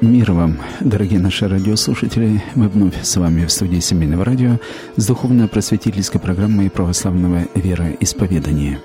Мир вам, дорогие наши радиослушатели. Мы вновь с вами в студии Семейного радио с духовно-просветительской программой православного вероисповедания.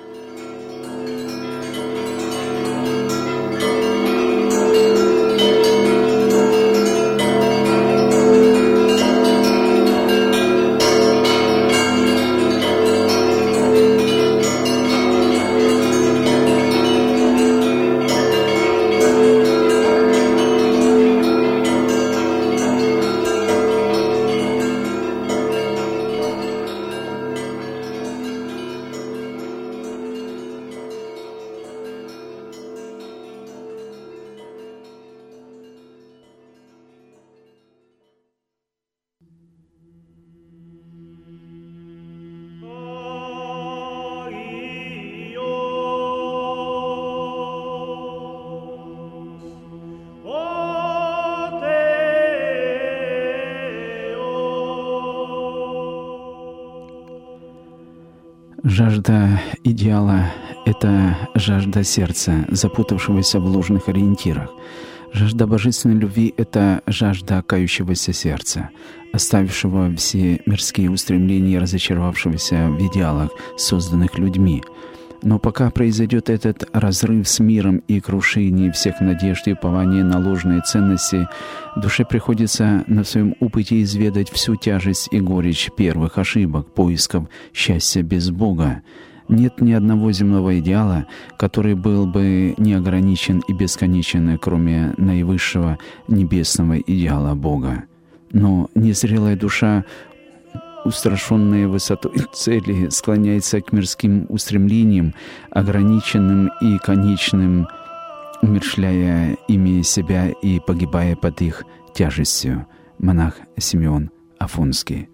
Жажда идеала — это жажда сердца, запутавшегося в ложных ориентирах. Жажда божественной любви — это жажда кающегося сердца, оставившего все мирские устремления и разочаровавшегося в идеалах, созданных людьми. Но пока произойдет этот разрыв с миром и крушение всех надежд и упования на ложные ценности, душе приходится на своем опыте изведать всю тяжесть и горечь первых ошибок, поисков счастья без Бога. Нет ни одного земного идеала, который был бы неограничен и бесконечен, кроме наивысшего небесного идеала Бога. Но незрелая душа, устрашенная высотой цели, склоняется к мирским устремлениям, ограниченным и конечным, умерщвляя ими себя и погибая под их тяжестью. Монах Симеон Афонский.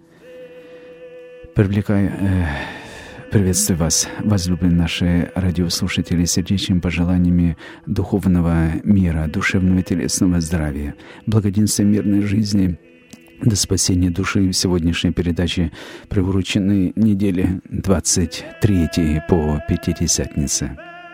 Приветствую вас, возлюбленные наши радиослушатели, сердечными пожеланиями духовного мира, душевного и телесного здравия, благоденствия, мирной жизни, до спасения души. В сегодняшней передаче приурочены недели 23 по Пятидесятнице.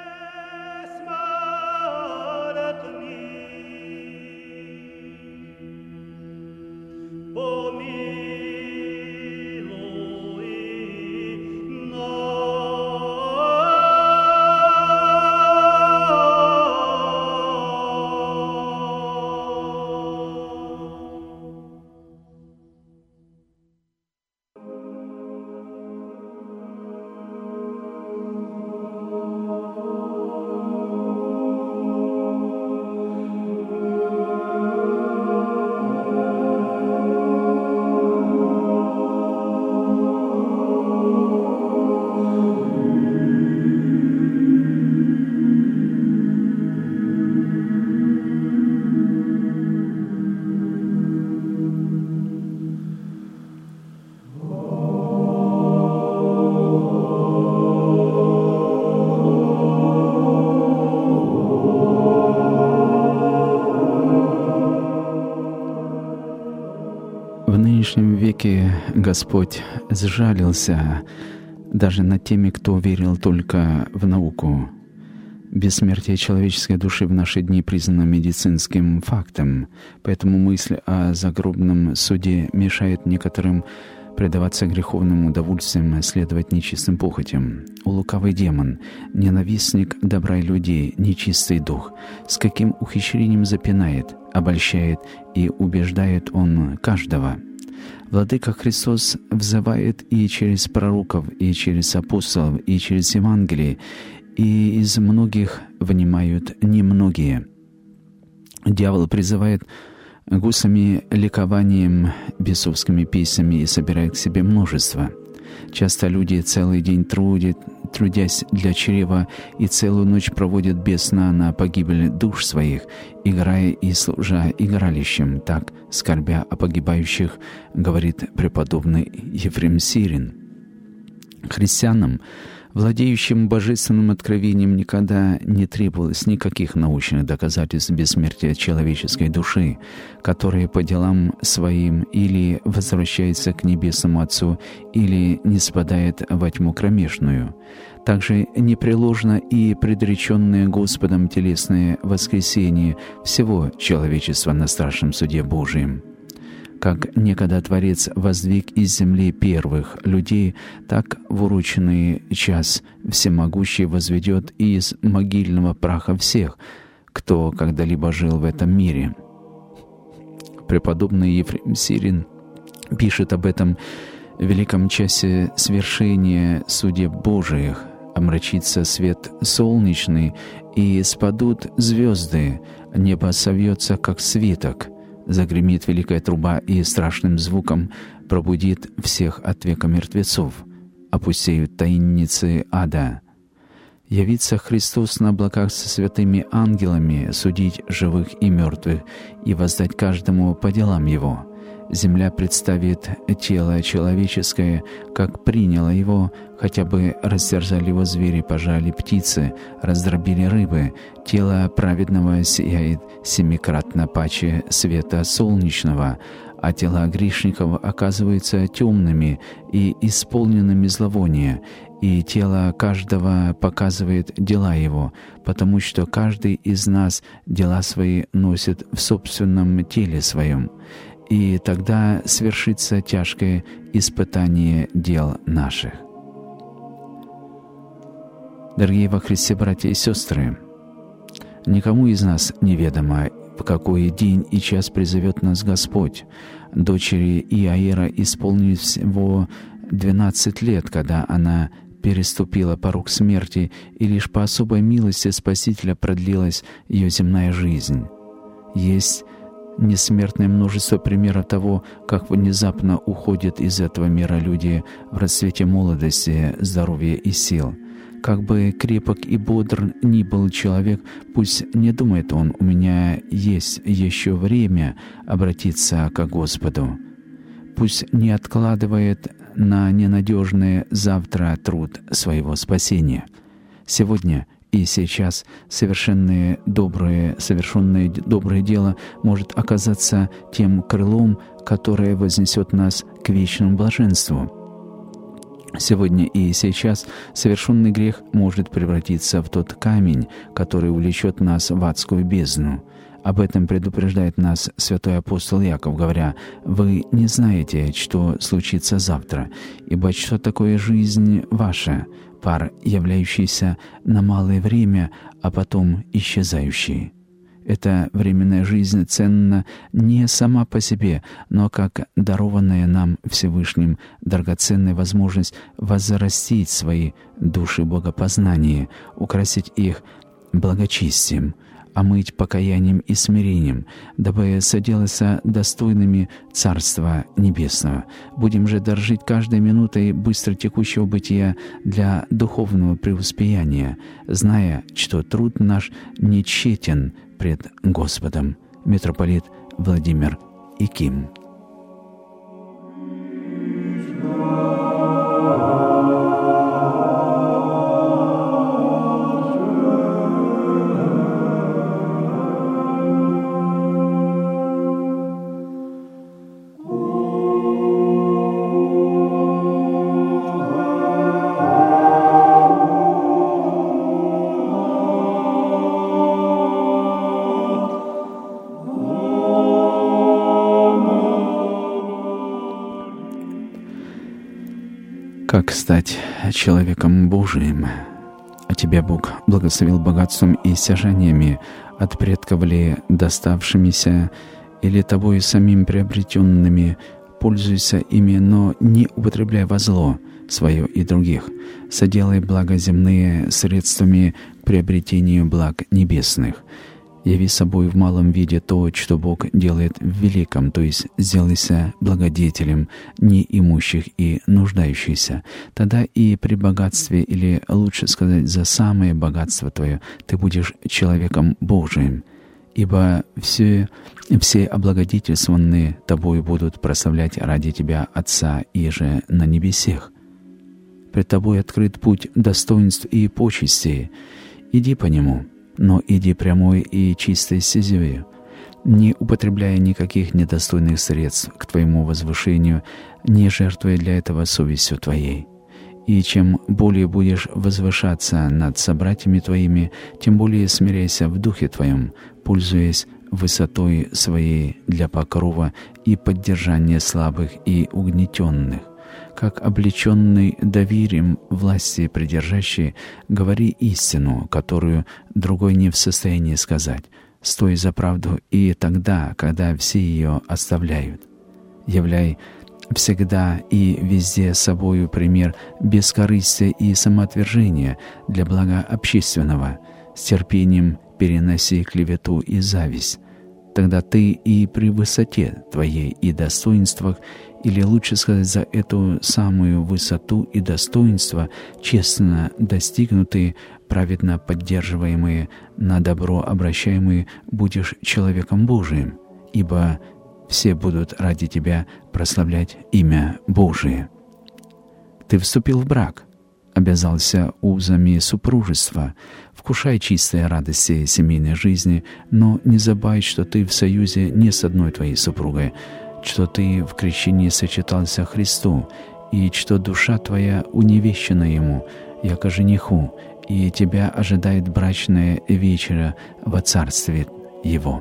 В нынешнем веке Господь сжалился даже над теми, кто верил только в науку. Бессмертие человеческой души в наши дни признано медицинским фактом, поэтому мысль о загробном суде мешает некоторым предаваться греховным удовольствиям, следовать нечистым похотям. Лукавый демон, ненавистник добра и людей, нечистый дух, с каким ухищрением запинает, обольщает и убеждает он каждого. Владыка Христос взывает и через пророков, и через апостолов, и через Евангелие, и из многих внимают немногие. Дьявол призывает гусами, ликованием, бесовскими песнями и собирает к себе множество. Часто люди целый день трудясь для чрева, и целую ночь проводят без сна на погибель душ своих, играя и служа игралищем. Так, скорбя о погибающих, говорит преподобный Ефрем Сирин. Христианам Владеющим божественным откровением никогда не требовалось никаких научных доказательств бессмертия человеческой души, которая по делам своим или возвращается к Небесному Отцу, или не спадает во тьму кромешную. Также непреложно и предреченное Господом телесное воскресение всего человечества на страшном суде Божием. Как некогда Творец воздвиг из земли первых людей, так в уроченный час Всемогущий возведет из могильного праха всех, кто когда-либо жил в этом мире. Преподобный Ефрем Сирин пишет об этом великом часе свершения судеб Божиих. Омрачится свет солнечный, и спадут звезды, небо совьется, как свиток. Загремит великая труба и страшным звуком пробудит всех от века мертвецов, опустеют таинницы ада. Явится Христос на облаках со святыми ангелами, судить живых и мертвых и воздать каждому по делам его. Земля представит тело человеческое, как приняло его, хотя бы растерзали его звери, пожали птицы, раздробили рыбы. Тело праведного сияет семикратно паче света солнечного, а тела грешников оказываются темными и исполненными зловония, и тело каждого показывает дела его, потому что каждый из нас дела свои носит в собственном теле своем. И тогда свершится тяжкое испытание дел наших. Дорогие во Христе братья и сестры, никому из нас неведомо, в какой день и час призовет нас Господь. Дочери Иаира исполнилось всего 12 лет, когда она переступила порог смерти, и лишь по особой милости Спасителя продлилась ее земная жизнь. Есть несмертное множество примеров того, как внезапно уходят из этого мира люди в расцвете молодости, здоровья и сил. Как бы крепок и бодр ни был человек, пусть не думает он: «У меня есть еще время обратиться к Господу». Пусть не откладывает на ненадежное завтра труд своего спасения. Сегодня и сейчас совершенное доброе дело может оказаться тем крылом, которое вознесет нас к вечному блаженству. Сегодня и сейчас совершенный грех может превратиться в тот камень, который увлечет нас в адскую бездну. Об этом предупреждает нас святой апостол Яков, говоря: «Вы не знаете, что случится завтра, ибо что такое жизнь ваша? Пар, являющийся на малое время, а потом исчезающий». Эта временная жизнь ценна не сама по себе, но как дарованная нам Всевышним драгоценная возможность возрастить свои души богопознания, украсить их благочестием, омыть покаянием и смирением, дабы соделаться достойными Царства Небесного. Будем же дорожить каждой минутой быстро текущего бытия для духовного преуспеяния, зная, что труд наш не тщетен пред Господом. Митрополит Владимир Иким. Как стать человеком Божиим? А тебя Бог благословил богатством и стяжаниями, от предков ли доставшимися, или тобою самим приобретенными? Пользуйся ими, но не употребляй во зло свое и других. Соделай блага земные средствами к приобретению благ небесных. Яви собой в малом виде то, что Бог делает в великом, то есть сделайся благодетелем неимущих и нуждающихся. Тогда и при богатстве, или лучше сказать, за самое богатство твое, ты будешь человеком Божиим. Ибо все облагодетельствованные тобою будут прославлять ради тебя Отца иже на небесех. Пред тобой открыт путь достоинств и почестей. Иди по нему, но иди прямой и чистой стезею, не употребляя никаких недостойных средств к твоему возвышению, не жертвуя для этого совестью твоей. И чем более будешь возвышаться над собратьями твоими, тем более смиряйся в духе твоем, пользуясь высотой своей для покрова и поддержания слабых и угнетенных. Как облеченный доверием власти придержащий, говори истину, которую другой не в состоянии сказать. Стой за правду и тогда, когда все ее оставляют. Являй всегда и везде собою пример бескорыстия и самоотвержения для блага общественного, с терпением переноси клевету и зависть. Тогда ты и при высоте твоей и достоинствах, или лучше сказать, за эту самую высоту и достоинство, честно достигнутые, праведно поддерживаемые, на добро обращаемые, будешь человеком Божиим, ибо все будут ради тебя прославлять имя Божие. Ты вступил в брак, обязался узами супружества, вкушай чистые радости семейной жизни, но не забывай, что ты в союзе не с одной твоей супругой, что ты в крещении сочетался Христу, и что душа твоя уневещена Ему, яко жениху, и тебя ожидает брачная вечера во Царстве Его.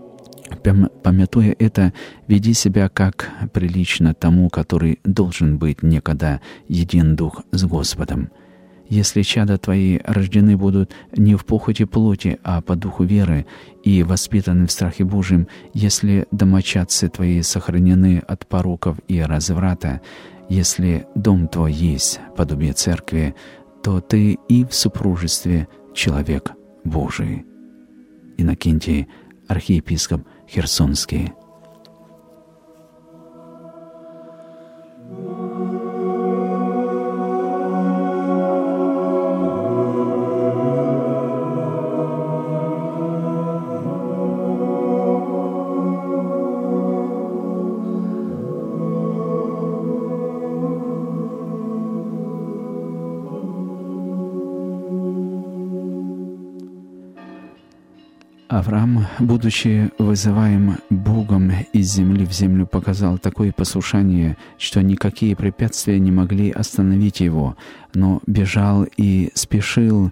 Памятуя это, веди себя как прилично тому, который должен быть некогда един дух с Господом. Если чада твои рождены будут не в похоти плоти, а по духу веры и воспитаны в страхе Божьем, если домочадцы твои сохранены от пороков и разврата, если дом твой есть подобие церкви, то ты и в супружестве человек Божий. Иннокентий, архиепископ Херсонский. Авраам, будучи вызываем Богом из земли в землю, показал такое послушание, что никакие препятствия не могли остановить его, но бежал и спешил,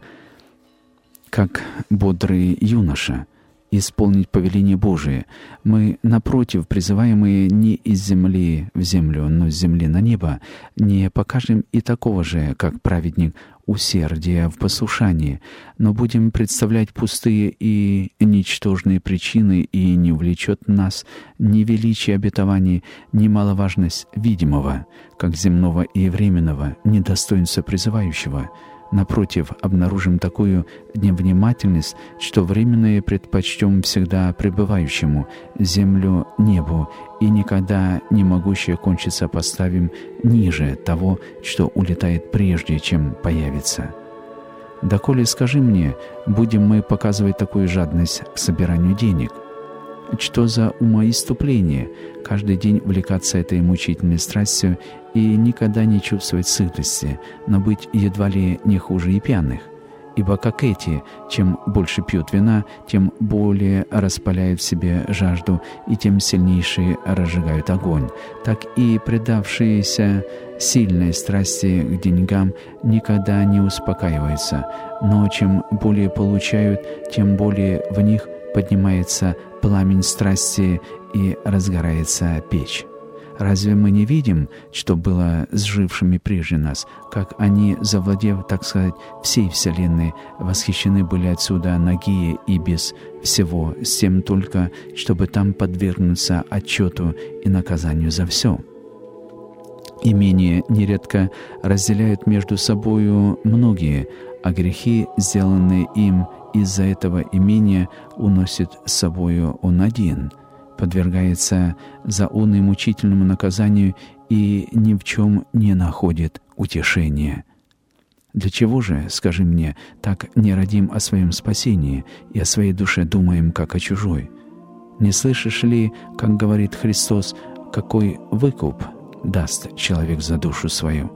как бодрый юноша, исполнить повеление Божие. Мы, напротив, призываемые не из земли в землю, но с земли на небо, не покажем и такого же, как праведник, усердия в послушании, но будем представлять пустые и ничтожные причины, и не увлечет нас ни величие обетований, ни маловажность видимого, как земного и временного, ни достоинства призывающего. Напротив, обнаружим такую невнимательность, что временное предпочтем всегда пребывающему, землю небу, и никогда не могущее кончиться поставим ниже того, что улетает прежде, чем появится. Доколе, скажи мне, будем мы показывать такую жадность к собиранию денег? Что за умоиступление каждый день увлекаться этой мучительной страстью и никогда не чувствовать сытости, но быть едва ли не хуже и пьяных? Ибо как эти, чем больше пьют вина, тем более распаляют в себе жажду и тем сильнейшие разжигают огонь, так и предавшиеся сильной страсти к деньгам никогда не успокаиваются, но чем более получают, тем более в них поднимается пламень страсти и разгорается печь. Разве мы не видим, что было с жившими прежде нас, как они, завладев, так сказать, всей вселенной, восхищены были отсюда нагие и без всего, с тем только, чтобы там подвергнуться отчету и наказанию за все? Имения нередко разделяют между собою многие, а грехи, сделанные им из-за этого имения, уносит с собою он один, подвергается заунной мучительному наказанию и ни в чем не находит утешения. Для чего же, скажи мне, так не радим о своем спасении и о своей душе думаем, как о чужой? Не слышишь ли, как говорит Христос, какой выкуп даст человек за душу свою?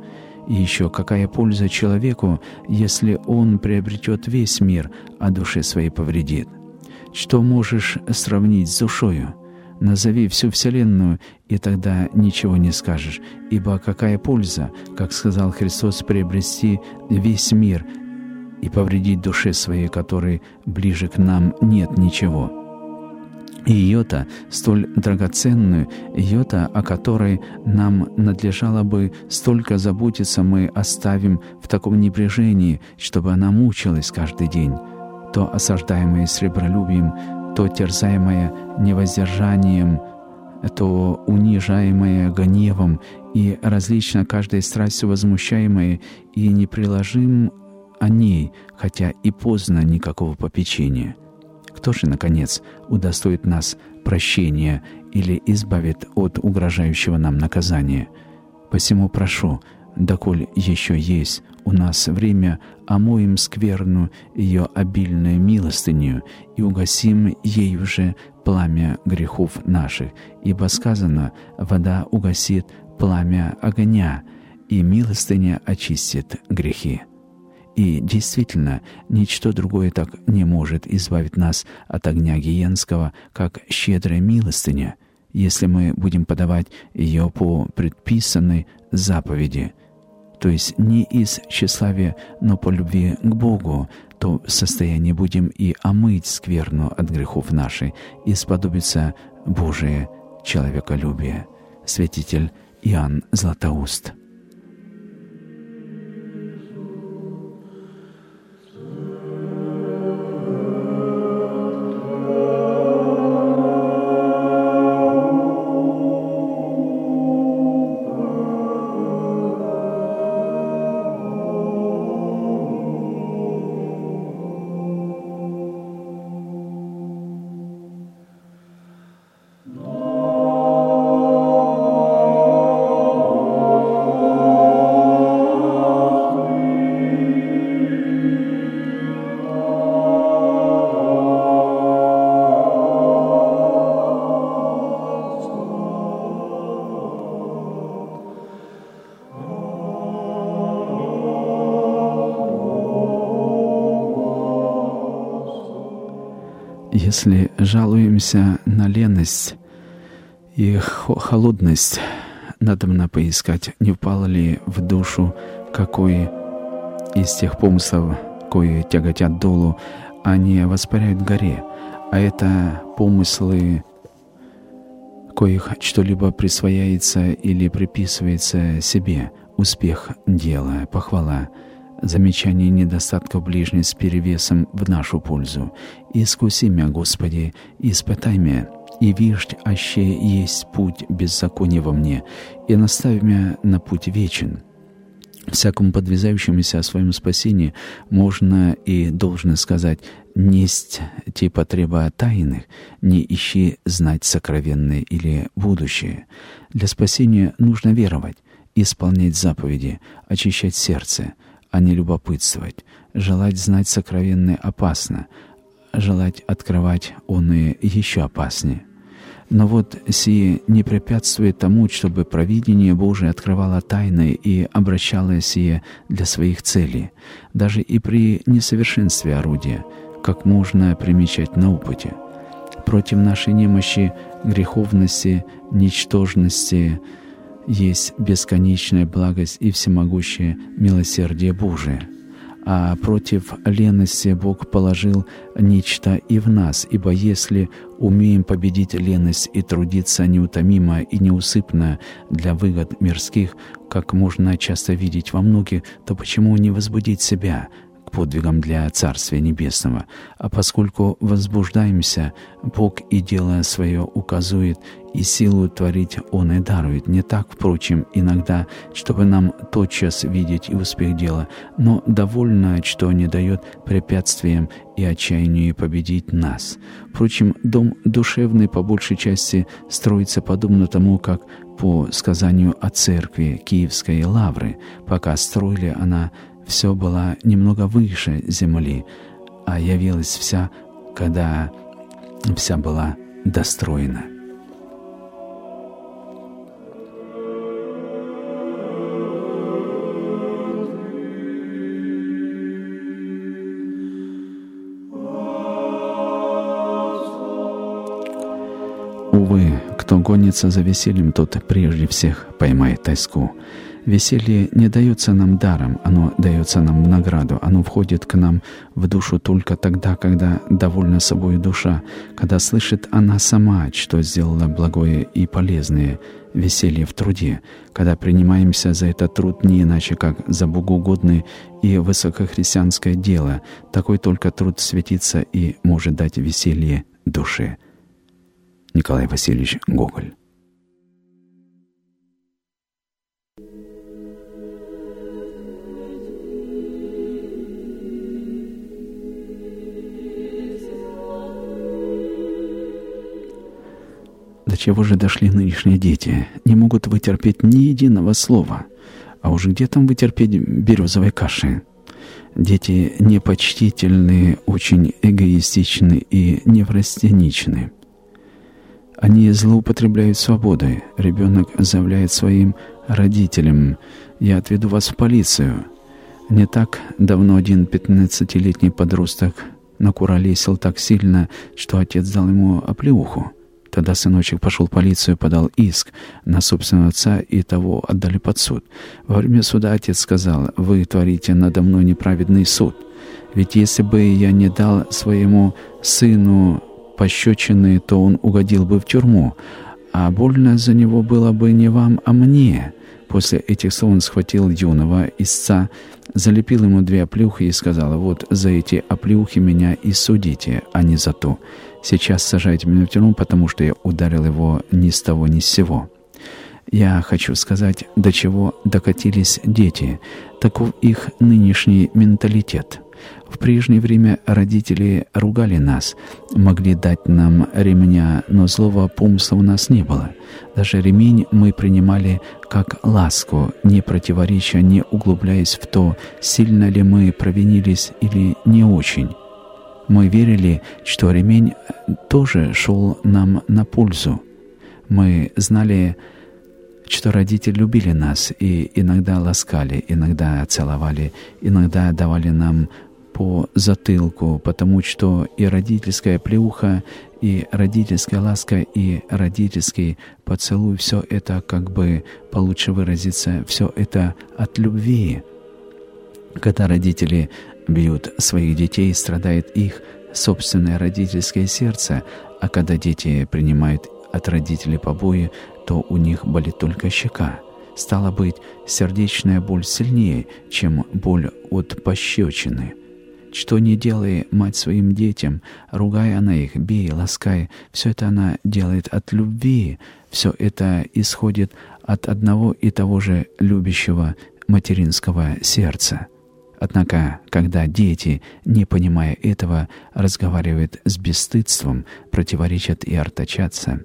И еще, какая польза человеку, если он приобретет весь мир, а душе своей повредит? Что можешь сравнить с душою? Назови всю Вселенную, и тогда ничего не скажешь. Ибо какая польза, как сказал Христос, приобрести весь мир и повредить душе своей, которой ближе к нам нет ничего? И ее-то, столь драгоценную, ее-то, о которой нам надлежало бы столько заботиться, мы оставим в таком небрежении, чтобы она мучилась каждый день, то осаждаемая сребролюбием, то терзаемая невоздержанием, то унижаемая гневом, и различно каждой страстью возмущаемая, и не приложим о ней, хотя и поздно, никакого попечения. Кто же, наконец, удостоит нас прощения или избавит от угрожающего нам наказания? Посему прошу, доколь еще есть у нас время, омоем скверну ее обильную милостыню и угасим ею же пламя грехов наших, ибо сказано: вода угасит пламя огня, и милостыня очистит грехи. И действительно, ничто другое так не может избавить нас от огня гиенского, как щедрая милостыня, если мы будем подавать ее по предписанной заповеди, то есть не из тщеславия, но по любви к Богу, то в состоянии будем и омыть скверну от грехов наших, и сподобится Божие человеколюбие. Святитель Иоанн Златоуст. Если жалуемся на леность и холодность, надобно поискать, не впало ли в душу какой из тех помыслов, кои тяготят долу, а не воспаряют горе, а это помыслы, коих что-либо присвояется или приписывается себе, успех дела, похвала, замечание недостатков ближних с перевесом в нашу пользу. «Искуси мя, Господи, испытай мя, и виждь, аще есть путь беззакония во мне, и наставь мя на путь вечен». Всякому подвязающемуся о своем спасении можно и должно сказать: «Несть те потреба тайных, не ищи знать сокровенное или будущее». Для спасения нужно веровать, исполнять заповеди, очищать сердце, а не любопытствовать. Желать знать сокровенное опасно, желать открывать оное еще опаснее. Но вот сие не препятствует тому, чтобы провидение Божие открывало тайны и обращало сие для своих целей, даже и при несовершенстве орудия, как можно примечать на опыте. Против нашей немощи, греховности, ничтожности есть бесконечная благость и всемогущее милосердие Божие. А против лености Бог положил нечто и в нас, ибо если умеем победить леность и трудиться неутомимо и неусыпно для выгод мирских, как можно часто видеть во многих, то почему не возбудить себя к подвигам для Царствия Небесного? А поскольку возбуждаемся, Бог и дело свое указует, и силу творить Он и дарует. Не так, впрочем, иногда, чтобы нам тотчас видеть и успех дела, но довольно, что не дает препятствиям и отчаянию победить нас. Впрочем, дом душевный по большей части строится подобно тому, как по сказанию о церкви Киевской Лавры, пока строили она, все была немного выше земли, а явилась вся, когда вся была достроена. увы, кто гонится за весельем, тот прежде всех поймает тоску. Веселье не дается нам даром, оно дается нам в награду, оно входит к нам в душу только тогда, когда довольна собой душа, когда слышит она сама, что сделала благое и полезное, веселье в труде, когда принимаемся за этот труд не иначе, как за богоугодное и высокохристианское дело, такой только труд светится и может дать веселье душе. Николай Васильевич Гоголь. До чего же дошли нынешние дети? Не могут вытерпеть ни единого слова. А уж где там вытерпеть березовой каши? Дети непочтительны, очень эгоистичны и неврастеничны. Они злоупотребляют свободой. Ребенок заявляет своим родителям: «Я отведу вас в полицию». Не так давно один 15-летний подросток накуролесил так сильно, что отец дал ему оплеуху. Тогда сыночек пошел в полицию, подал иск на собственного отца, и того отдали под суд. Во время суда отец сказал: «Вы творите надо мной неправедный суд. Ведь если бы я не дал своему сыну пощечины, то он угодил бы в тюрьму, а больно за него было бы не вам, а мне». После этих слов он схватил юного истца, залепил ему 2 оплеухи и сказал: «Вот за эти оплеухи меня и судите, а не за то. Сейчас сажайте меня в тюрьму, потому что я ударил его ни с того ни с сего». Я хочу сказать, до чего докатились дети. Таков их нынешний менталитет. В прежнее время родители ругали нас, могли дать нам ремня, но злого помысла у нас не было. Даже ремень мы принимали как ласку, не противоречия, не углубляясь в то, сильно ли мы провинились или не очень. Мы верили, что ремень тоже шел нам на пользу. Мы знали, что родители любили нас и иногда ласкали, иногда целовали, иногда давали нам по затылку, потому что и родительская плеуха, и родительская ласка, и родительский поцелуй — все это, как бы получше выразиться, все это от любви. Когда родители бьют своих детей, страдает их собственное родительское сердце, а когда дети принимают от родителей побои, то у них болит только щека. Стало быть, сердечная боль сильнее, чем боль от пощечины. Что не делай мать своим детям, ругая она их, бей, ласкай, все это она делает от любви, все это исходит от одного и того же любящего материнского сердца. Однако, когда дети, не понимая этого, разговаривают с бесстыдством, противоречат и артачатся,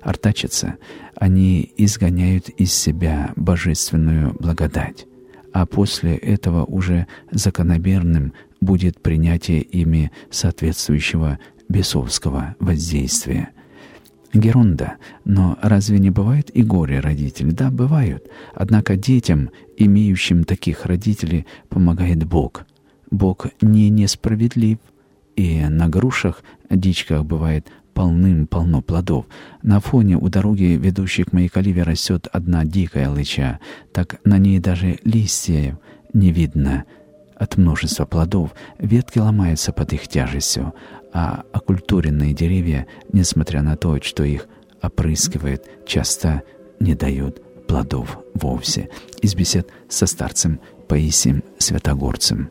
они изгоняют из себя божественную благодать, а после этого уже закономерным будет принятие ими соответствующего бесовского воздействия. Герунда, но разве не бывает и горе родителей? Да, бывают. Однако детям, имеющим таких родителей, помогает Бог. Бог не несправедлив, и на грушах, дичках бывает полным-полно плодов. На фоне у дороги, ведущей к моей каливе, растет одна дикая лыча, так на ней даже листьев не видно. От множества плодов ветки ломаются под их тяжестью, а окультуренные деревья, несмотря на то, что их опрыскивают, часто не дают плодов вовсе. Из бесед со старцем Паисием Святогорцем.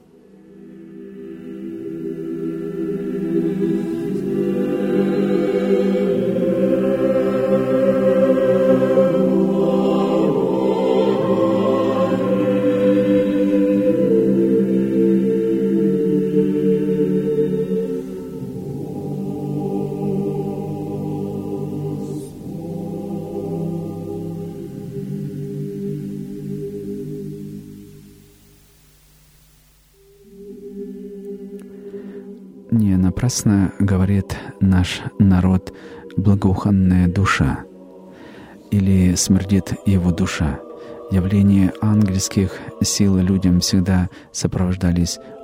Не напрасно говорит наш народ «благоуханная душа» или «смердит его душа». Явления ангельских сил людям всегда сопровождались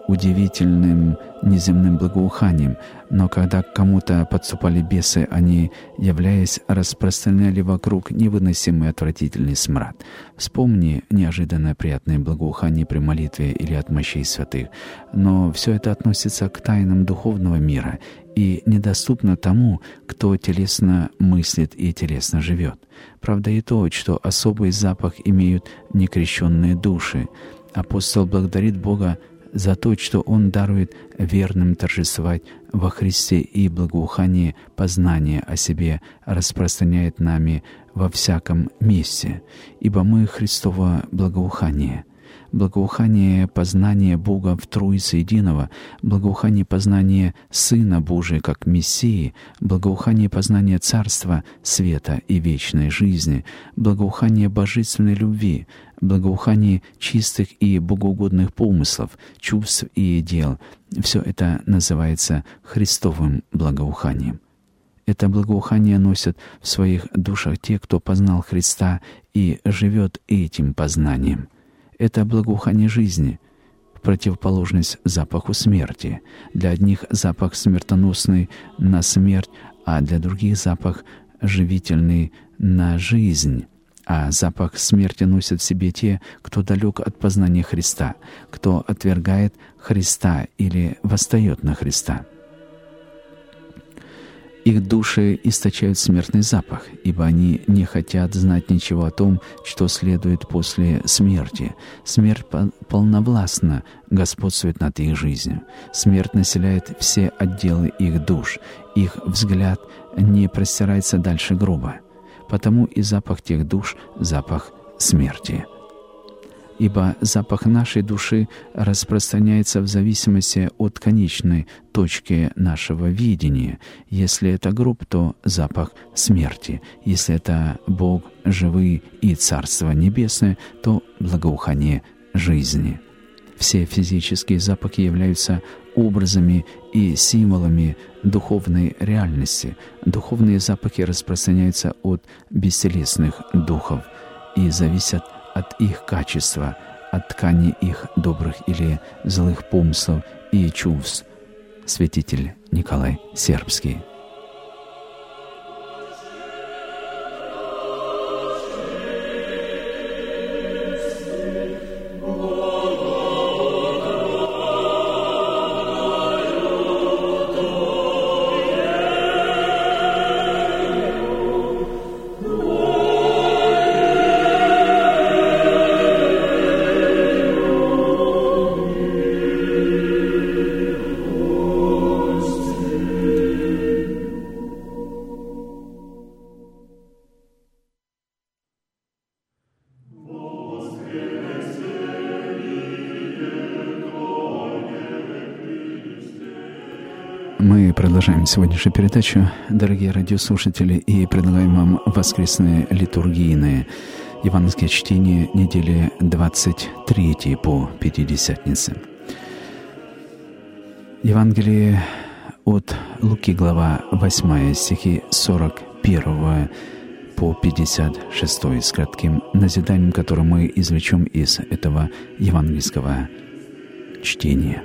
удивительным неземным благоуханием, но когда к кому-то подступали бесы, они, являясь, распространяли вокруг невыносимый отвратительный смрад. Вспомни неожиданно приятное благоухание при молитве или от мощей святых. Но все это относится к тайнам духовного мира и недоступно тому, кто телесно мыслит и телесно живет. Правда и то, что особый запах имеют некрещенные души. Апостол благодарит Бога за то, что Он дарует верным торжествовать во Христе, и благоухание познания о себе распространяет нами во всяком месте, ибо мы Христово благоухание. Благоухание познания Бога в Троице Единого, благоухание познания Сына Божия как Мессии, благоухание познания Царства, света и вечной жизни, благоухание божественной любви, благоухание чистых и богоугодных помыслов, чувств и дел. Все это называется Христовым благоуханием. Это благоухание носят в своих душах те, кто познал Христа и живет этим познанием. Это благоухание жизни, в противоположность запаху смерти. Для одних запах смертоносный на смерть, а для других запах живительный на жизнь. А запах смерти носят в себе те, кто далек от познания Христа, кто отвергает Христа или восстает на Христа. Их души источают смертный запах, ибо они не хотят знать ничего о том, что следует после смерти. Смерть полновластно господствует над их жизнью. Смерть населяет все отделы их душ. Их взгляд не простирается дальше гроба. Потому и запах тех душ — запах смерти. Ибо запах нашей души распространяется в зависимости от конечной точки нашего видения. Если это гроб, то запах смерти. Если это Бог живый и Царство Небесное, то благоухание жизни. Все физические запахи являются образами и символами духовной реальности. Духовные запахи распространяются от бестелесных духов и зависят от их качества, от ткани их добрых или злых помыслов и чувств. Святитель Николай Сербский. Мы продолжаем сегодняшнюю передачу, дорогие радиослушатели, и предлагаем вам воскресные литургийные евангельские чтения недели 23 по Пятидесятнице. Евангелие от Луки, глава 8, стихи 41 по 56, с кратким назиданием, которое мы извлечем из этого евангельского чтения.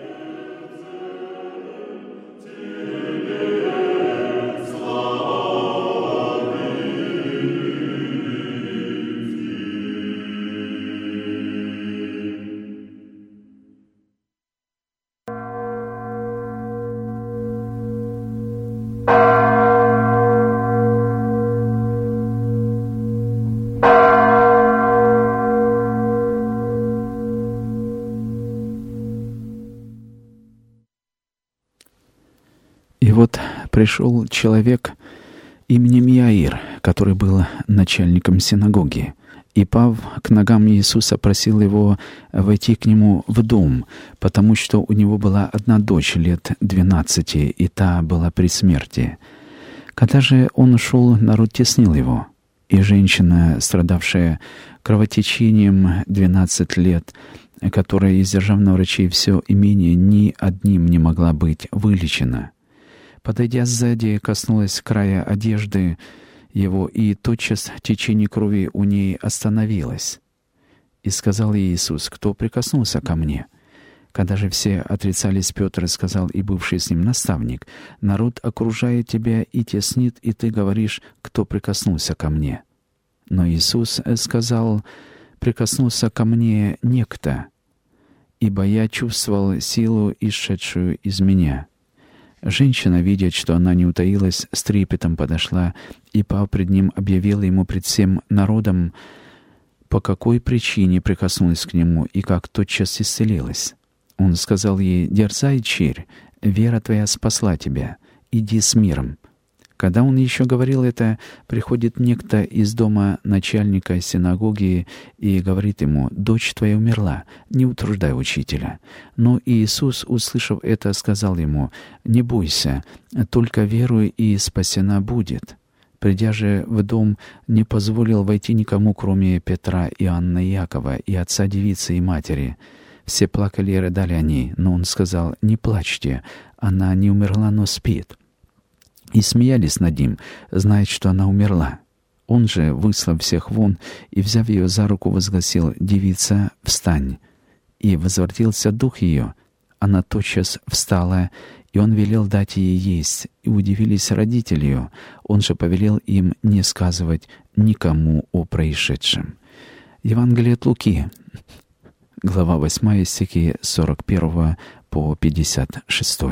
И вот пришел человек именем Иаир, который был начальником синагоги, и, пав к ногам Иисуса, просил его войти к нему в дом, потому что у него была одна дочь лет 12, и та была при смерти. Когда же он ушел, народ теснил его, и женщина, страдавшая кровотечением 12 лет, которая из державных врачей все имение ни одним не могла быть вылечена, подойдя сзади, коснулась края одежды его, и тотчас течение крови у ней остановилось. И сказал ей Иисус: «Кто прикоснулся ко мне?» Когда же все отрицались, Петр сказал и бывший с ним: «Наставник, народ окружает тебя и теснит, и ты говоришь, кто прикоснулся ко мне». Но Иисус сказал: «Прикоснулся ко мне некто, ибо я чувствовал силу, исшедшую из меня». Женщина, видя, что она не утаилась, с трепетом подошла и, пав пред ним, объявила ему пред всем народом, по какой причине прикоснулась к нему и как тотчас исцелилась. Он сказал ей: «Дерзай, черь, вера твоя спасла тебя, иди с миром». Когда он еще говорил это, приходит некто из дома начальника синагоги и говорит ему: «Дочь твоя умерла, не утруждай учителя». Но Иисус, услышав это, сказал ему: «Не бойся, только веруй, и спасена будет». Придя же в дом, не позволил войти никому, кроме Петра, Иоанна и Якова, и отца девицы и матери. Все плакали и рыдали о ней, но он сказал: «Не плачьте, она не умерла, но спит». И смеялись над ним, зная, что она умерла. Он же, выслав всех вон и, взяв ее за руку, возгласил: «Девица, встань!» И возвратился дух ее. Она тотчас встала, и он велел дать ей есть, и удивились родители ее. Он же повелел им не сказывать никому о происшедшем. Евангелие от Луки, глава 8, стихи 41 по 56.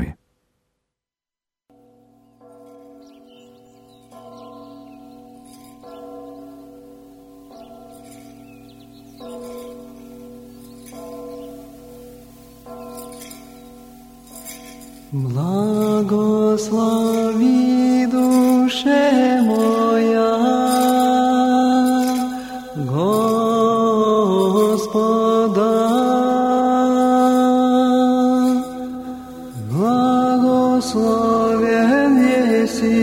Благослови, душе моя, Господа, благословен еси,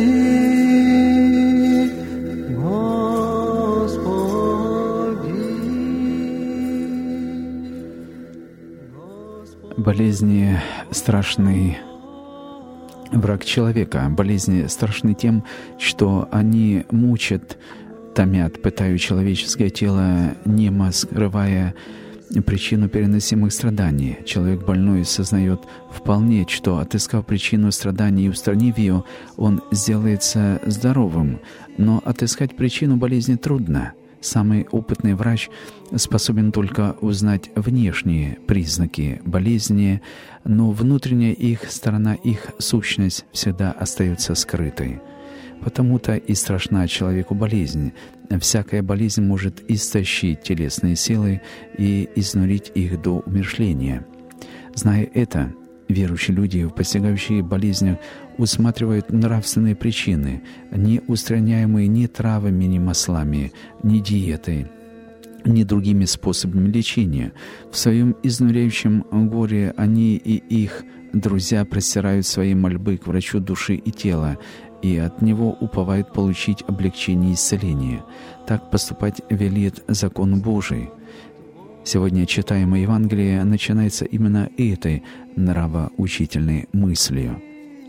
Господи. Болезни страшны. Враг человека. Болезни страшны тем, что они мучат, томят, пытают человеческое тело, немо скрывая причину переносимых страданий. Человек больной сознает вполне, что, отыскав причину страданий и устранив ее, он сделается здоровым. Но отыскать причину болезни трудно. Самый опытный врач способен только узнать внешние признаки болезни, но внутренняя их сторона, их сущность всегда остается скрытой. Потому-то и страшна человеку болезнь. Всякая болезнь может истощить телесные силы и изнурить их до умершления. Зная это, верующие люди, постигающие болезнь, усматривают нравственные причины, не устраняемые ни травами, ни маслами, ни диетой, ни другими способами лечения. В своем изнуряющем горе они и их друзья простирают свои мольбы к врачу души и тела, и от него уповают получить облегчение и исцеление. Так поступать велит закон Божий. Сегодня читаемое Евангелие начинается именно этой нравоучительной мыслью.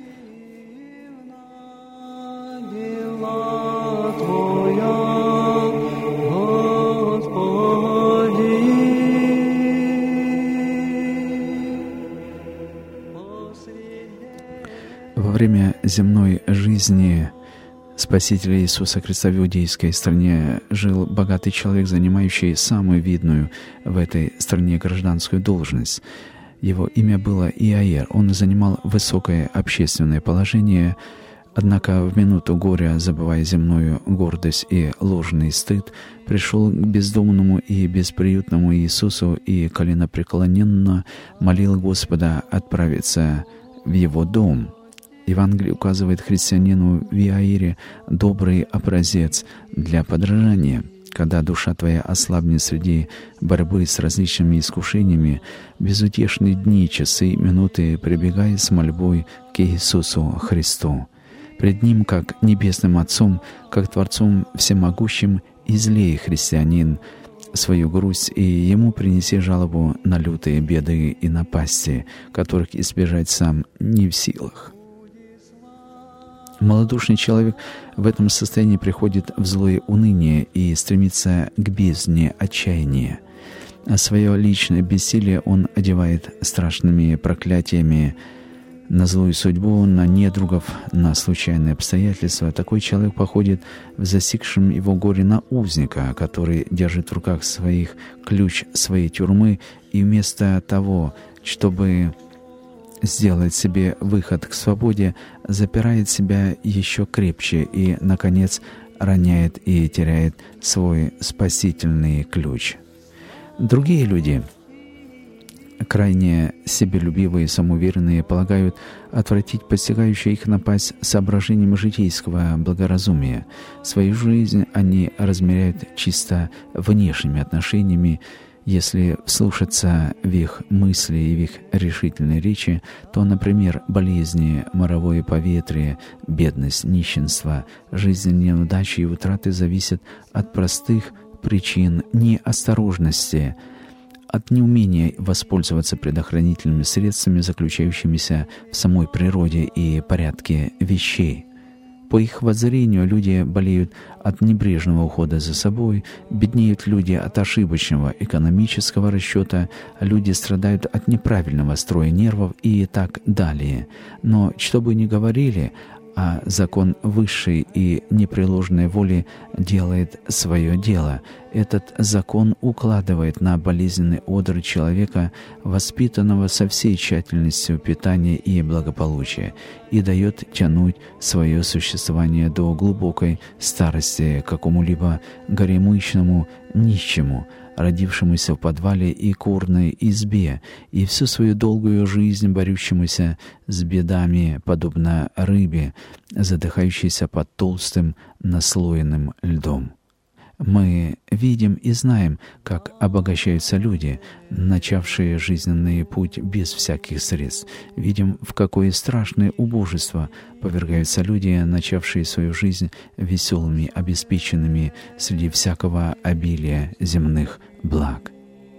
Во время земной жизни Спасителя Иисуса Христа в иудейской стране жил богатый человек, занимающий самую видную в этой стране гражданскую должность. Его имя было Иаир. Он занимал высокое общественное положение, однако в минуту горя, забывая земную гордость и ложный стыд, пришел к бездомному и бесприютному Иисусу и коленопреклоненно молил Господа отправиться в его дом. Евангелие указывает христианину в Иаире добрый образец для подражания. Когда душа твоя ослабнет среди борьбы с различными искушениями, безутешные дни, часы, минуты прибегай с мольбой к Иисусу Христу. Пред Ним, как Небесным Отцом, как Творцом Всемогущим, излей, христианин, свою грусть, и Ему принеси жалобу на лютые беды и напасти, которых избежать сам не в силах. Малодушный человек в этом состоянии приходит в злое уныние и стремится к бездне отчаяния. А свое личное бессилие он одевает страшными проклятиями на злую судьбу, на недругов, на случайные обстоятельства. Такой человек походит в застигшем его горе на узника, который держит в руках своих ключ своей тюрьмы, и вместо того, чтобы сделать себе выход к свободе, запирает себя еще крепче и, наконец, роняет и теряет свой спасительный ключ. Другие люди, крайне себелюбивые и самоуверенные, полагают отвратить постигающую их напасть соображениями житейского благоразумия. Свою жизнь они размеряют чисто внешними отношениями. Если вслушаться в их мысли и в их решительные речи, то, например, болезни, моровое поветрие, бедность, нищенство, жизненные неудачи и утраты зависят от простых причин неосторожности, от неумения воспользоваться предохранительными средствами, заключающимися в самой природе и порядке вещей. По их воззрению, люди болеют от небрежного ухода за собой, беднеют люди от ошибочного экономического расчета, люди страдают от неправильного строя нервов и так далее. Но что бы ни говорили, а закон высшей и непреложной воли делает свое дело. Этот закон укладывает на болезненный одр человека, воспитанного со всей тщательностью питания и благополучия, и дает тянуть свое существование до глубокой старости какому-либо горемычному нищему, родившемуся в подвале и курной избе, и всю свою долгую жизнь борющемуся с бедами, подобно рыбе, задыхающейся под толстым наслоенным льдом. Мы видим и знаем, как обогащаются люди, начавшие жизненный путь без всяких средств. Видим, в какое страшное убожество повергаются люди, начавшие свою жизнь веселыми, обеспеченными среди всякого обилия земных благ.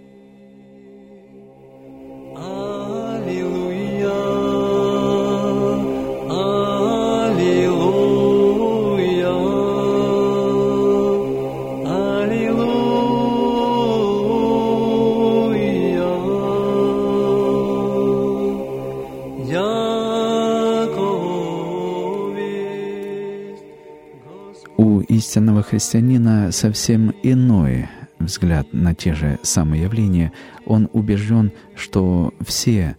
У истинного христианина совсем иной взгляд на те же самые явления. Он убежден, что все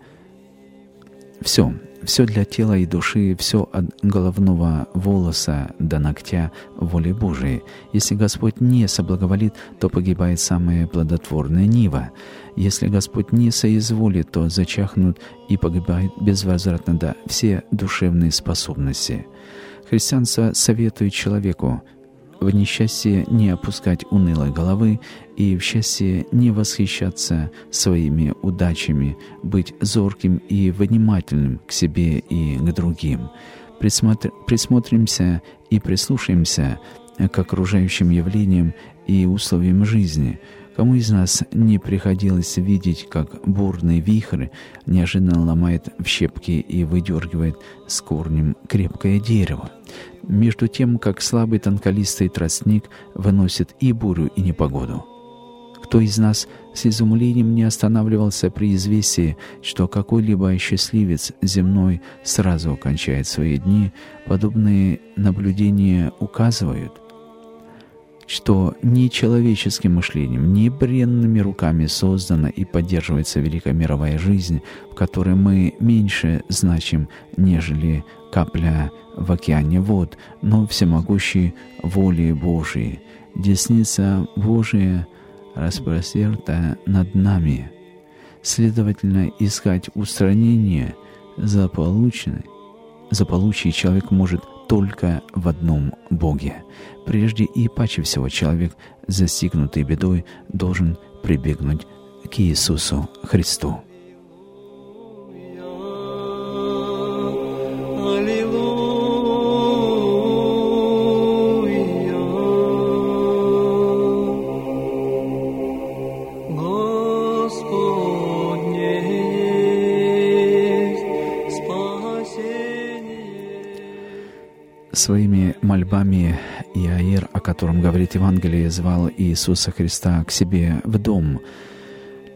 для тела и души, все от головного волоса до ногтя воли Божией. Если Господь не соблаговолит, то погибает самая плодотворная нива. Если Господь не соизволит, то зачахнут и погибают безвозвратно все душевные способности. Христианство советует человеку в несчастье не опускать унылой головы и в счастье не восхищаться своими удачами, быть зорким и внимательным к себе и к другим. Присмотримся и прислушаемся к окружающим явлениям и условиям жизни. Кому из нас не приходилось видеть, как бурный вихрь неожиданно ломает в щепки и выдергивает с корнем крепкое дерево? Между тем, как слабый тонколистый тростник выносит и бурю, и непогоду. Кто из нас с изумлением не останавливался при известии, что какой-либо счастливец земной сразу кончает свои дни? Подобные наблюдения указывают, что ни человеческим мышлением, ни бренными руками создана и поддерживается великая мировая жизнь, в которой мы меньше значим, нежели капля в океане вод, но всемогущей воли Божией. Десница Божия распростерта над нами. Следовательно, искать устранение злополучий человек может только в одном Боге. Прежде и паче всего человек, застигнутый бедой, должен прибегнуть к Иисусу Христу. Своими мольбами Иаир, о котором говорит Евангелие, звал Иисуса Христа к себе в дом.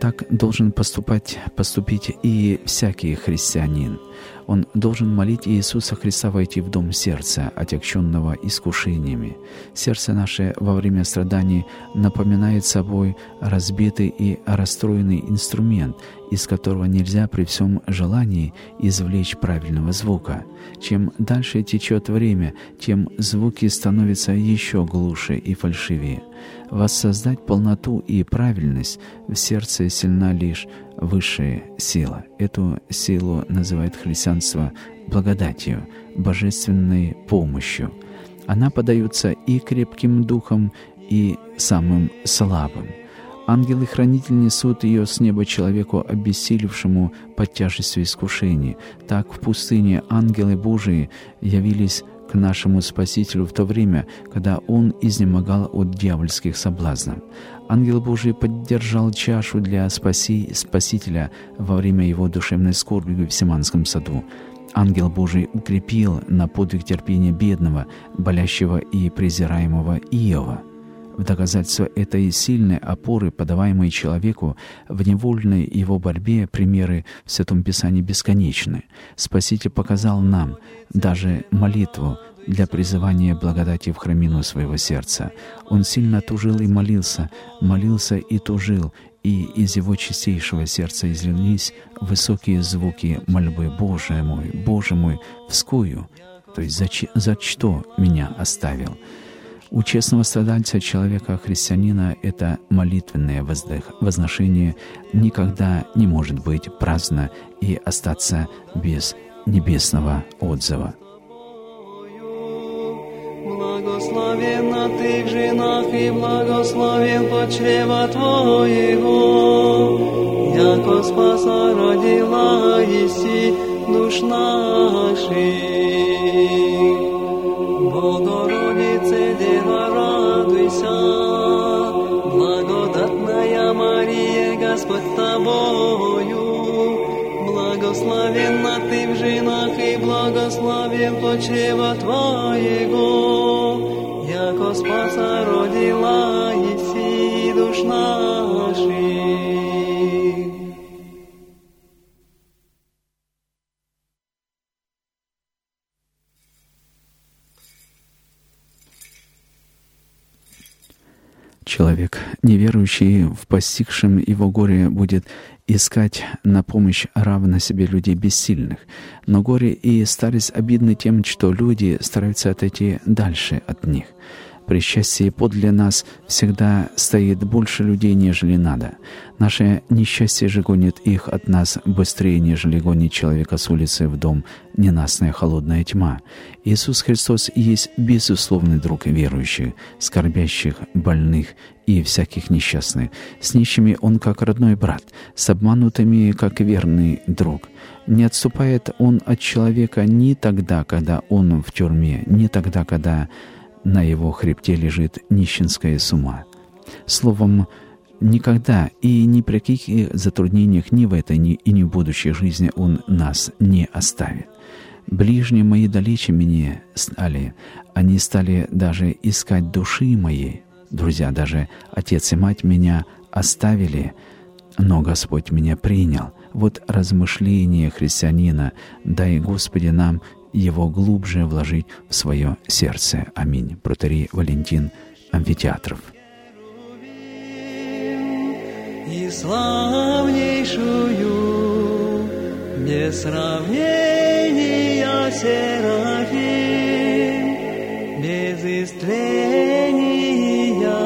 Так должен поступить и всякий христианин. Он должен молить Иисуса Христа войти в дом сердца, отягченного искушениями. Сердце наше во время страданий напоминает собой разбитый и расстроенный инструмент, из которого нельзя при всем желании извлечь правильного звука. Чем дальше течет время, тем звуки становятся еще глуше и фальшивее. Воссоздать полноту и правильность в сердце сильна лишь высшая сила. Эту силу называет христианство благодатью, божественной помощью. Она подается и крепким духом, и самым слабым. Ангелы-хранители несут ее с неба человеку, обессилевшему под тяжестью искушений. Так в пустыне ангелы Божии явились к нашему Спасителю в то время, когда Он изнемогал от дьявольских соблазнов. Ангел Божий поддержал чашу для Спасителя во время его душевной скорби в Гефсиманском саду. Ангел Божий укрепил на подвиг терпения бедного, болящего и презираемого Иова. В доказательство этой сильной опоры, подаваемой человеку в невольной его борьбе, примеры в Святом Писании бесконечны. Спаситель показал нам даже молитву для призывания благодати в храмину своего сердца. Он сильно тужил и молился и тужил, и из его чистейшего сердца излились высокие звуки мольбы: Боже мой, вскую, то есть за что меня оставил? У честного страдальца, человека-христианина, это молитвенное возношение никогда не может быть праздно и остаться без небесного отзыва. Благословенна ты в женах, и благословен плод чрева Твоего, яко спаса родила еси душ наших. Богородице, Дева, радуйся, благодатная Мария, Господь с Тобою, благословенна ты в женах, и благословен плод чрева Твоего, яко спаса родила еси душ наших. Человек, неверующий в постигшем его горе, будет искать на помощь равно себе людей бессильных. Но горе и старость обидны тем, что люди стараются отойти дальше от них. При счастье подле нас всегда стоит больше людей, нежели надо. Наше несчастье же гонит их от нас быстрее, нежели гонит человека с улицы в дом ненастная холодная тьма. Иисус Христос есть безусловный друг верующих, скорбящих, больных и всяких несчастных. С нищими Он как родной брат, с обманутыми как верный друг. Не отступает Он от человека ни тогда, когда он в тюрьме, ни тогда, когда на его хребте лежит нищенская сума. Словом, никогда и ни при каких затруднениях ни в этой, ни и ни в будущей жизни Он нас не оставит. Ближние мои далече меня стали, они стали даже искать души моей. Друзья, даже отец и мать меня оставили, но Господь меня принял. Вот размышление христианина. Дай, Господи, нам его глубже вложить в свое сердце. Аминь. Протоиерей Валентин Амфитеатров. И славнейшую, без сравнения Серафим, без истления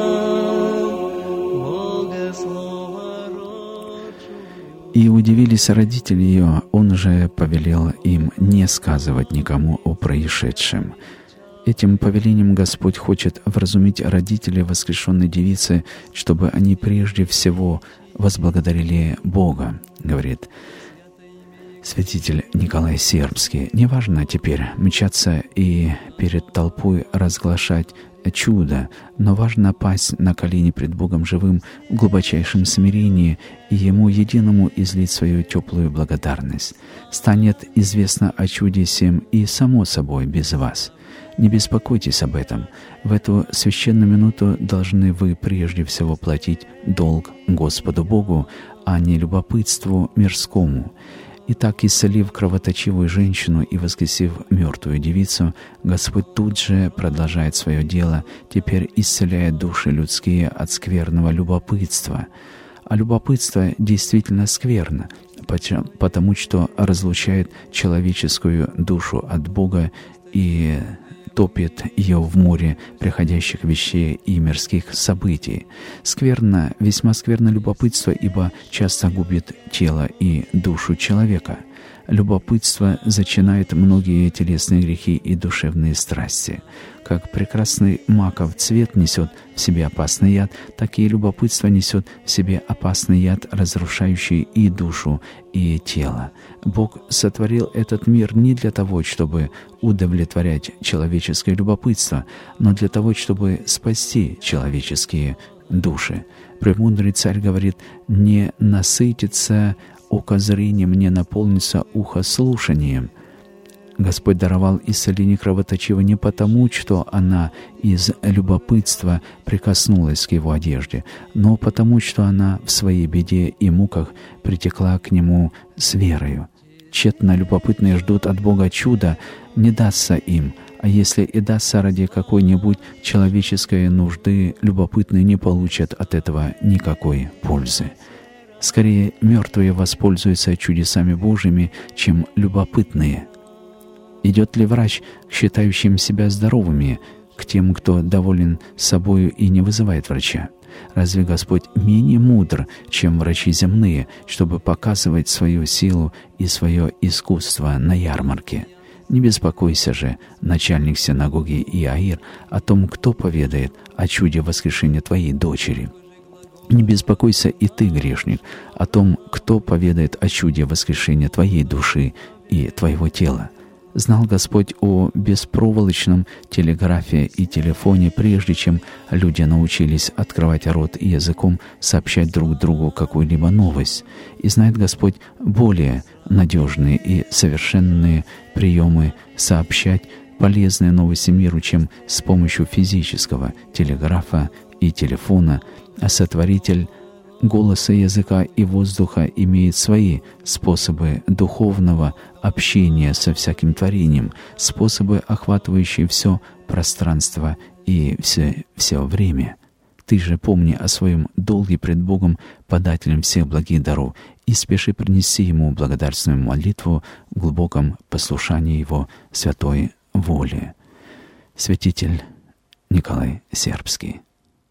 Бога слова рочую. И удивились родители ее, он же повелел им не сказывать никому о происшедшем. Этим повелением Господь хочет вразумить родителей воскрешенной девицы, чтобы они прежде всего возблагодарили Бога, говорит святитель Николай Сербский. Неважно теперь мчаться и перед толпой разглашать чудо, но важно пасть на колени пред Богом живым в глубочайшем смирении и Ему единому излить свою теплую благодарность. Станет известно о чуде сем и само собой без вас. Не беспокойтесь об этом. В эту священную минуту должны вы прежде всего платить долг Господу Богу, а не любопытству мирскому. Итак, исцелив кровоточивую женщину и воскресив мертвую девицу, Господь тут же продолжает свое дело, теперь исцеляет души людские от скверного любопытства. А любопытство действительно скверно, потому что разлучает человеческую душу от Бога и топит ее в море приходящих вещей и мирских событий. Скверно, весьма скверно любопытство, ибо часто губит тело и душу человека. Любопытство зачинает многие телесные грехи и душевные страсти. Как прекрасный маков цвет несет в себе опасный яд, так и любопытство несет в себе опасный яд, разрушающий и душу, и тело. Бог сотворил этот мир не для того, чтобы удовлетворять человеческое любопытство, но для того, чтобы спасти человеческие души. Премудрый царь говорит: «Не насытится око зрением, не наполнится ухо слушанием». Господь даровал исцеление кровоточивой не потому, что она из любопытства прикоснулась к его одежде, но потому, что она в своей беде и муках притекла к нему с верою. Тщетно любопытные ждут от Бога чуда, не дастся им, а если и дастся ради какой-нибудь человеческой нужды, любопытные не получат от этого никакой пользы. Скорее, мертвые воспользуются чудесами Божьими, чем любопытные. Идет ли врач к считающим себя здоровыми, к тем, кто доволен собою и не вызывает врача? Разве Господь менее мудр, чем врачи земные, чтобы показывать свою силу и свое искусство на ярмарке? Не беспокойся же, начальник синагоги Иаир, о том, кто поведает о чуде воскрешения твоей дочери. Не беспокойся и ты, грешник, о том, кто поведает о чуде воскрешения твоей души и твоего тела. Знал Господь о беспроволочном телеграфе и телефоне, прежде чем люди научились открывать рот и языком сообщать друг другу какую-либо новость. И знает Господь более надежные и совершенные приемы сообщать полезные новости миру, чем с помощью физического телеграфа и телефона, а Сотворитель голоса, языка и воздуха имеет свои способы духовного общения со всяким творением, способы, охватывающие все пространство и все время. Ты же помни о своем долге пред Богом, подателем всех благих даров, и спеши принести Ему благодарственную молитву в глубоком послушании Его святой воле. Святитель Николай Сербский.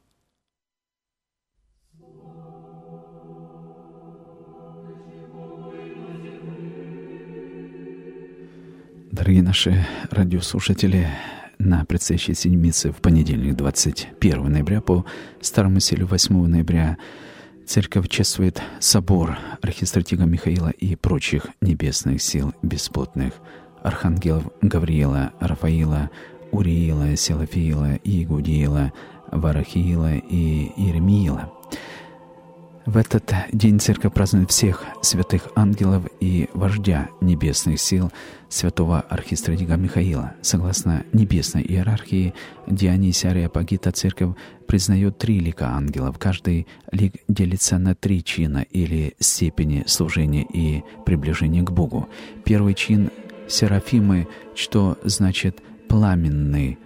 Дорогие наши радиослушатели, на предстоящей седмице в понедельник, 21 ноября, по Старому Селю 8 ноября, Церковь чествует собор архистратига Михаила и прочих небесных сил бесплотных, архангелов Гавриила, Рафаила, Уриила, Селафиила, Игудиила, Варахиила и Иеремиила. В этот день Церковь празднует всех святых ангелов и вождя небесных сил святого архистратига Михаила. Согласно небесной иерархии Дионисия Ареопагита, Церковь признает 3 лика ангелов. Каждый лик делится на 3 чина или степени служения и приближения к Богу. Первый чин — серафимы, что значит пламенный,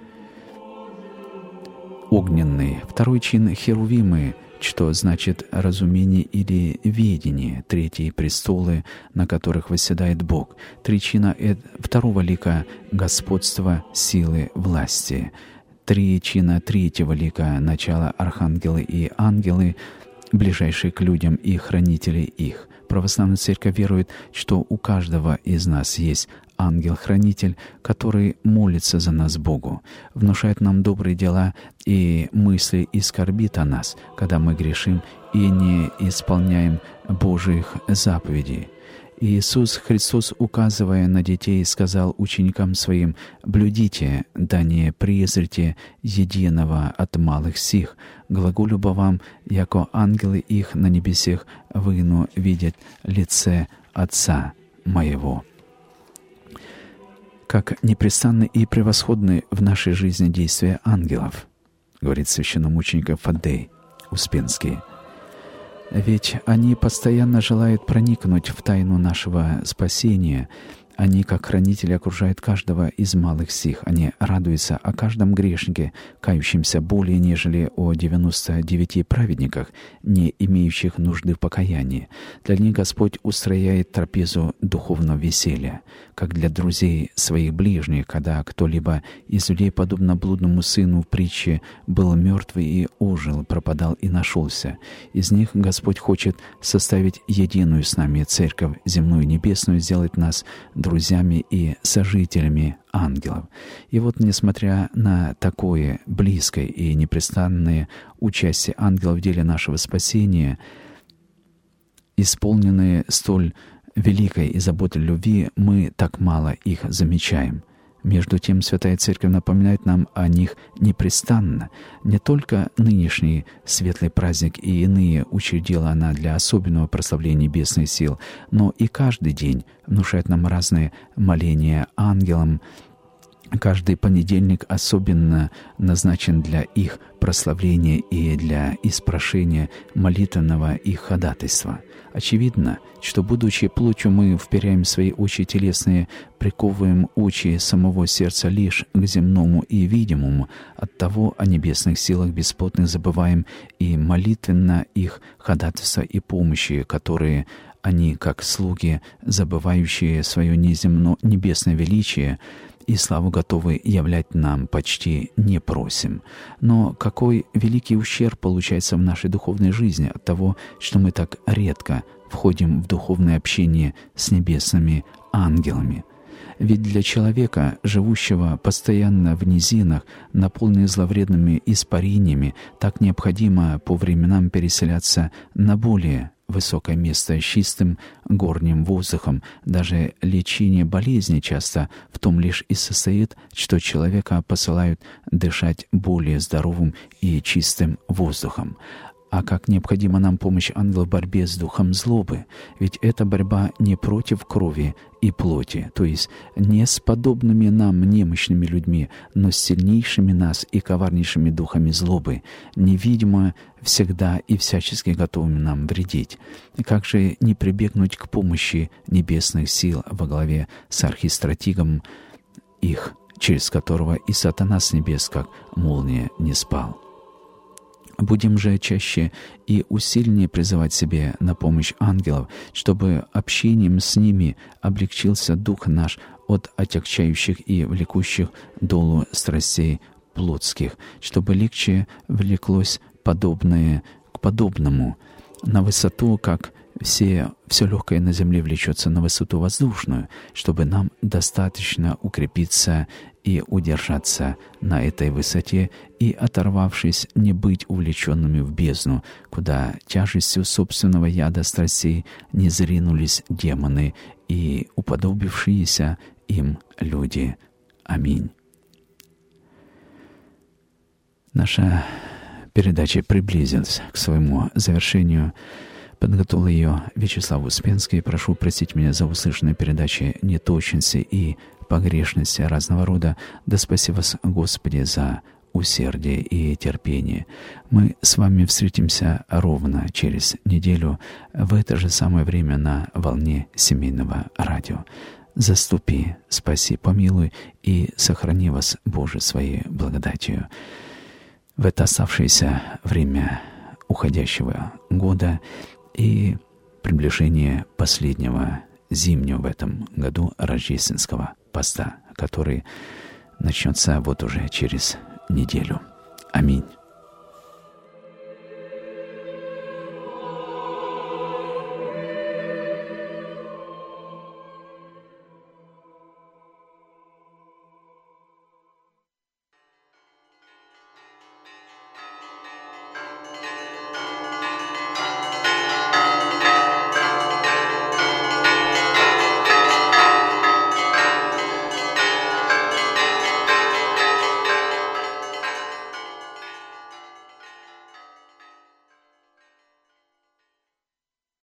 огненный. Второй чин — херувимы, что значит разумение или ведение. Третий — престолы, на которых восседает Бог. 3 чина второго лика — господства, силы, власти. 3 чина третьего лика — начало архангелы и ангелы, ближайшие к людям и хранители их. Православная Церковь верует, что у каждого из нас есть ангел-хранитель, который молится за нас Богу, внушает нам добрые дела и мысли и скорбит о нас, когда мы грешим и не исполняем Божьих заповедей. Иисус Христос, указывая на детей, сказал ученикам Своим: «Блюдите, да не презрите единого от малых сих. Глаголю вам, яко ангелы их на небесех выну видят лице Отца Моего». как непрестанны и превосходны в нашей жизни действия ангелов, говорит священномученик Фаддей Успенский. Ведь они постоянно желают проникнуть в тайну нашего спасения. Они, как хранители, окружают каждого из малых сих. Они радуются о каждом грешнике, кающемся более, нежели о 99 праведниках, не имеющих нужды в покаянии. Для них Господь устрояет трапезу духовного веселья, как для друзей своих ближних, когда кто-либо из людей, подобно блудному сыну в притче, был мертвый и ожил, пропадал и нашелся. Из них Господь хочет составить единую с нами церковь земную и небесную, сделать нас друзьями и сожителями ангелов. И вот, несмотря на такое близкое и непрестанное участие ангелов в деле нашего спасения, исполненные столь великой и заботой любви, мы так мало их замечаем. Между тем, Святая Церковь напоминает нам о них непрестанно. Не только нынешний светлый праздник и иные учредила она для особенного прославления небесных сил, но и каждый день внушает нам разные моления ангелам. Каждый понедельник особенно назначен для их прославления и для испрошения молитвенного их ходатайства. Очевидно, что, будучи плотью, мы вперяем свои очи телесные, приковываем очи самого сердца лишь к земному и видимому, оттого о небесных силах бесплотных забываем и молитвенно их ходатайства и помощи, которые они, как слуги, забывающие свое небесное величие, и славу готовы являть нам, почти не просим. Но какой великий ущерб получается в нашей духовной жизни от того, что мы так редко входим в духовное общение с небесными ангелами. Ведь для человека, живущего постоянно в низинах, наполненных зловредными испарениями, так необходимо по временам переселяться на более высокое место с чистым горним воздухом. Даже лечение болезни часто в том лишь и состоит, что человека посылают дышать более здоровым и чистым воздухом. А как необходима нам помощь ангела в борьбе с духом злобы, ведь эта борьба не против крови и плоти, то есть не с подобными нам немощными людьми, но с сильнейшими нас и коварнейшими духами злобы, невидимо всегда и всячески готовыми нам вредить. Как же не прибегнуть к помощи небесных сил во главе с архистратигом их, через которого и сатана с небес, как молния, не спал? Будем же чаще и усиленнее призывать себе на помощь ангелов, чтобы общением с ними облегчился дух наш от отягчающих и влекущих долу страстей плотских, чтобы легче влеклось подобное к подобному, на высоту, как все легкое на земле влечется на высоту воздушную, чтобы нам достаточно укрепиться и удержаться на этой высоте и, оторвавшись, не быть увлеченными в бездну, куда тяжестью собственного яда страстей не зринулись демоны и уподобившиеся им люди. Аминь. Наша передача приблизилась к своему завершению. Подготовил ее Вячеслав Успенский. Прошу простить меня за услышанные передачи неточности и погрешности разного рода. Да спаси вас, Господи, за усердие и терпение. Мы с вами встретимся ровно через неделю в это же самое время на волне семейного радио. Заступи, спаси, помилуй и сохрани вас, Боже, своей благодатью. В это оставшееся время уходящего года и приближение последнего зимнего в этом году рождественского поста, который начнется вот уже через неделю. Аминь.